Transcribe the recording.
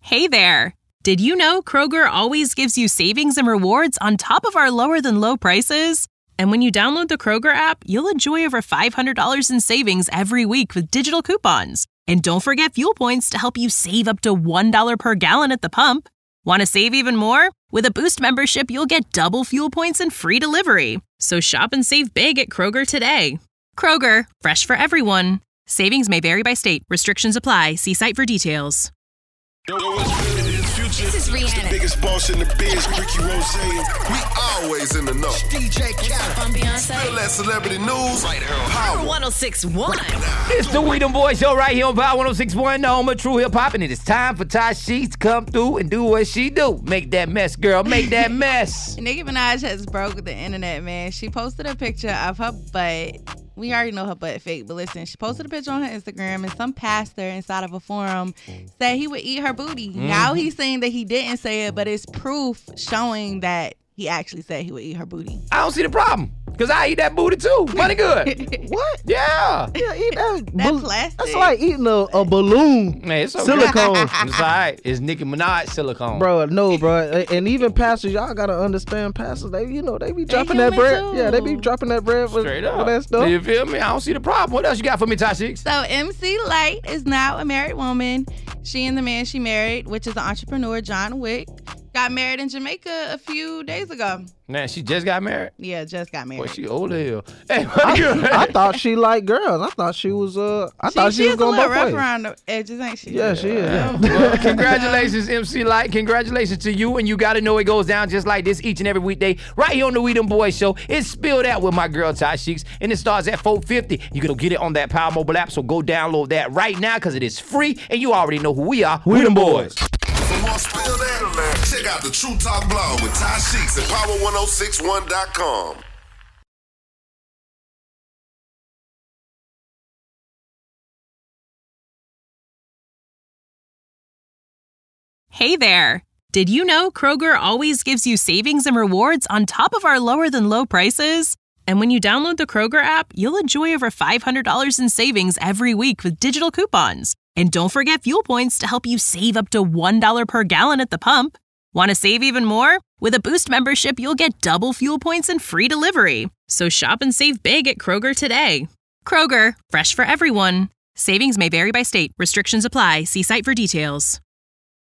Hey there! Did you know Kroger always gives you savings and rewards on top of our lower-than-low prices? And when you download the Kroger app, you'll enjoy over $500 in savings every week with digital coupons. And don't forget fuel points to help you save up to $1 per gallon at the pump. Want to save even more? With a Boost membership, you'll get double fuel points and free delivery. So shop and save big at Kroger today. Kroger, fresh for everyone. Savings may vary by state. Restrictions apply. See site for details. This is Rihanna. The biggest boss in the biz, Ricky Rose. We always in the know. DJ Khaled. I'm Beyonce. Feel that celebrity news. Right here on Power 106.1. It's the We Them Boys Show right here on Power 106.1, the home of true hip hop, and it is time for Ty Sheets to come through and do what she do. Make that mess, girl. Make that mess. Nicki Minaj has broke the internet, man. She posted a picture of her butt. We already know her butt fake, but listen, she posted a picture on her Instagram, and some pastor inside of a forum said he would eat her booty. Now he's saying that he didn't say it, but it's proof showing that he actually said he would eat her booty. I don't see the problem, because I eat that booty too. Money good. What? Yeah. Yeah, eat that. That's plastic. That's like eating a balloon. Man, it's okay. Silicone. It's all right. It's Nicki Minaj silicone. Bro, no, bro. And even pastors, y'all gotta understand pastors, they be dropping that human bread. too. Yeah, they be dropping that bread for Straight up. that stuff. You feel me? I don't see the problem. What else you got for me, Ty Sheets? So MC Light is now a married woman. She and the man she married, which is an entrepreneur, John Wick, got married in Jamaica a few days ago. Man, she just got married? Yeah, just got married. Boy, she old as hell. Hey, I thought she liked girls. I thought she was She is going a little both rough ways. around the edges, ain't she? Yeah, she is. Yeah. Well, congratulations, MC Light. Congratulations to you. And you got to know it goes down just like this each and every weekday right here on the We Them Boys Show. It's Spilled Out with my girl, Ty Sheeks. And it starts at $4.50. You're going to get it on that Power Mobile app. So go download that right now because it is free. And you already know who we are. We Them Boys. For more Spill That, check out the True Talk blog with Ty Sheeks at power1061.com. Hey there! Did you know Kroger always gives you savings and rewards on top of our lower-than-low prices? And when you download the Kroger app, you'll enjoy over $500 in savings every week with digital coupons. And don't forget fuel points to help you save up to $1 per gallon at the pump. Want to save even more? With a Boost membership, you'll get double fuel points and free delivery. So shop and save big at Kroger today. Kroger, fresh for everyone. Savings may vary by state. Restrictions apply. See site for details.